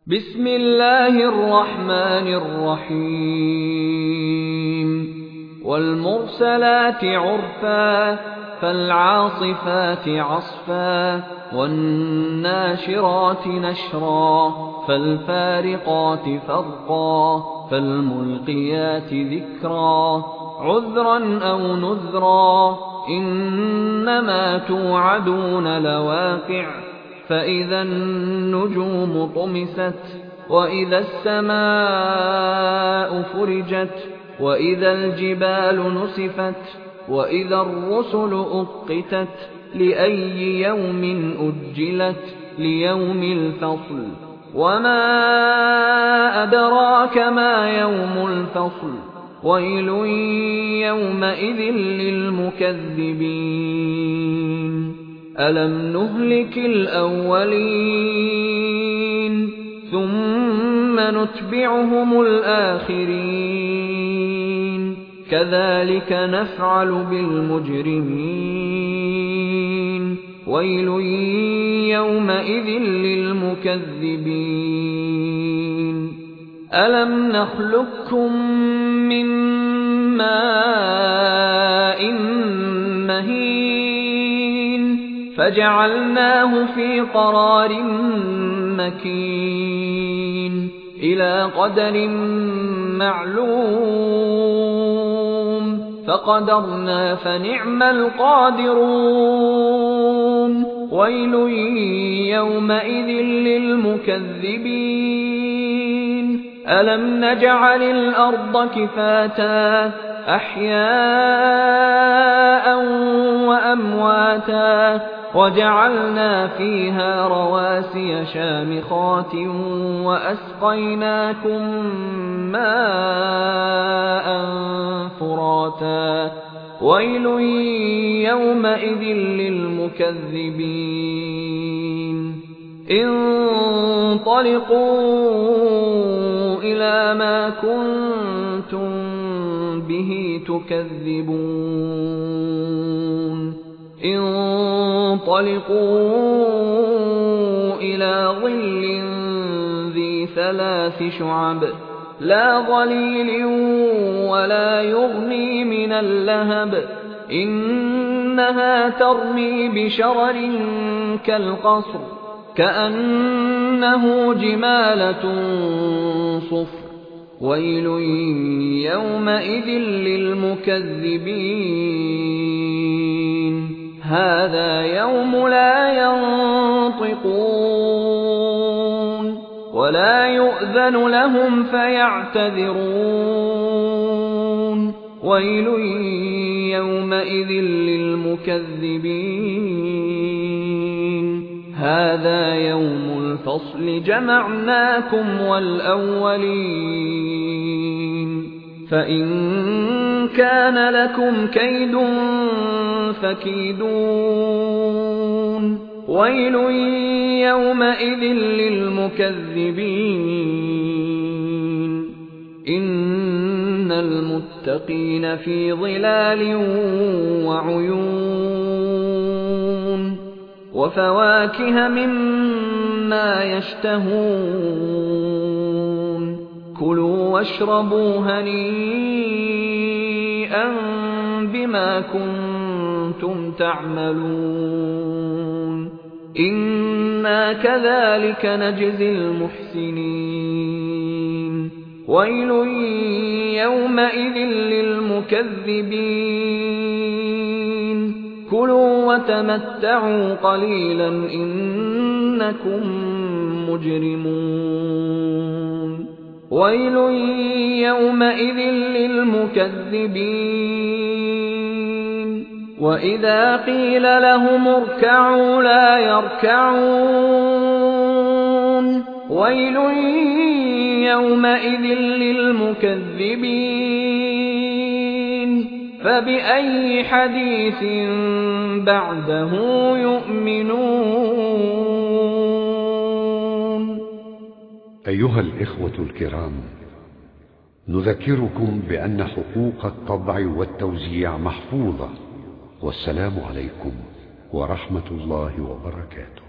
بسم الله الرحمن الرحيم والمرسلات عرفا فالعاصفات عصفا والناشرات نشرا فالفارقات فرقا فالملقيات ذكرا عذرا أو نذرا إنما توعدون لواقع فإذا النجوم طمست وإذا السماء فرجت وإذا الجبال نسفت وإذا الرسل أقتت لأي يوم أجلت ليوم الفصل وما أدراك ما يوم الفصل ويل يومئذ للمكذبين ألم نهلك الأولين ثم نتبعهم الآخرين كذلك نفعل بالمجرمين ويل يومئذ للمكذبين ألم نخلقكم من ماء مهين فجعلناه في قرار مكين إلى قدر معلوم فقدرنا فنعم القادرون ويل يومئذ للمكذبين ألم نجعل الأرض كفاتا أحياء وأمواتا وجعلنا فيها رواسي شامخات وأسقيناكم ماء فراتا ويل يومئذ للمكذبين انطلقوا إلى ما كنتم به تكذبون انطلقوا إلى ظل ذي 3 شعب لا ظليل ولا يغني من اللهب إنها ترمي بشرر كالقصر كأنه جمالة صفر ويل يومئذ للمكذبين هذا يوم لا ينطقون ولا يؤذن لهم فيعتذرون ويل يومئذ للمكذبين هذا يوم الفصل جمعناكم والأولين فإن كان لكم كيد فكيدون ويل يومئذ للمكذبين إن المتقين في ظلال وعيون وفواكه مما يشتهون كلوا واشربوا هنيئا بما كنتم تعملون إنا كذلك نجزي المحسنين ويل يومئذ للمكذبين كلوا وتمتعوا قليلا إنكم مجرمون ويل يومئذ للمكذبين وإذا قيل لهم اركعوا لا يركعون ويل يومئذ للمكذبين فبأي حديث بعده يؤمنون أيها الإخوة الكرام، نذكركم بأن حقوق الطبع والتوزيع محفوظة، والسلام عليكم ورحمة الله وبركاته.